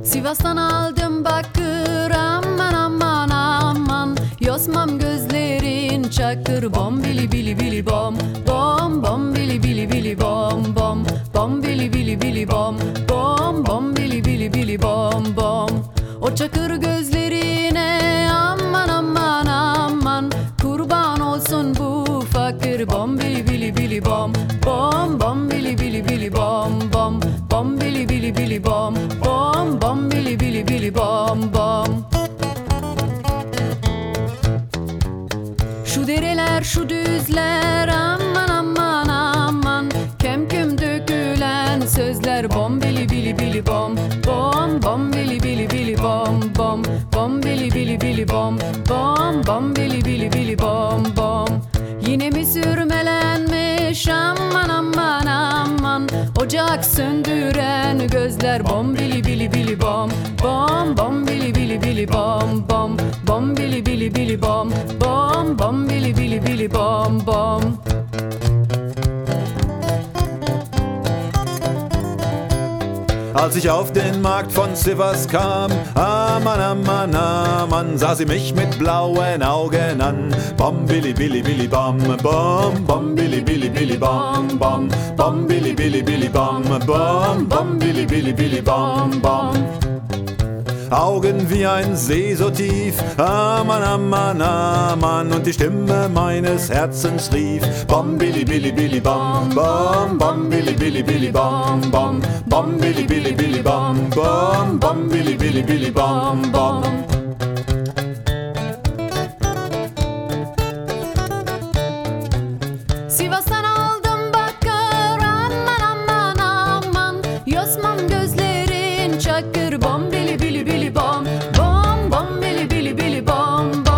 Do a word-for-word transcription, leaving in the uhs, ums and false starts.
Sivas'tan aldım bakır, aman aman aman. Yosmam gözlerin çakır, bom bili bili bili bom. Bom bom bili bili bili bom bom. Bom bili bili bili bom. Bom bom bili bili bili bom bom. O çakır gözlerine aman aman aman. Kurban olsun bu fakir, bom bili bili bili bom. Bom bom bili bili bili bom bom. Bom bili bili bili bom. Bom bom bili bili bili bom bom. Şu dereler şu düzler aman aman aman. Kem kem dökülen sözler, bom bili bili bili bom. Bom bom bili bili bili bom bom. Bom bili bili bili bom. Bom bom bili bili bili bom bom. Yine mi sürmelenmiş aman aman aman. Ocak söndüren gözler, bom bili bili bili bom. Bom bom bili bili bili bom bom. Bom bili bili bili bom. Bom bom bili bili bili bom bom. Als ich auf den Markt von Sivas kam, aman aman aman, sah sie mich mit blauen Augen an. Bom bili bili bili bom bom, bom bili bili bili bom bom, bom bili bili bili bom bom, bom bili bili bili bom bom. Augen wie ein See so tief, aman aman aman, und die Stimme meines Herzens rief, bom bili bili bili bom bom, bom bili bili bili bom bom, bom bili bili bili bom bom, bom bili bili bili bom bom. Sivas'tan aldım bakır, aman aman aman. Yosmam gözlerin çakır, bom bili bili bili bom. Bom bom bili bili bili bom.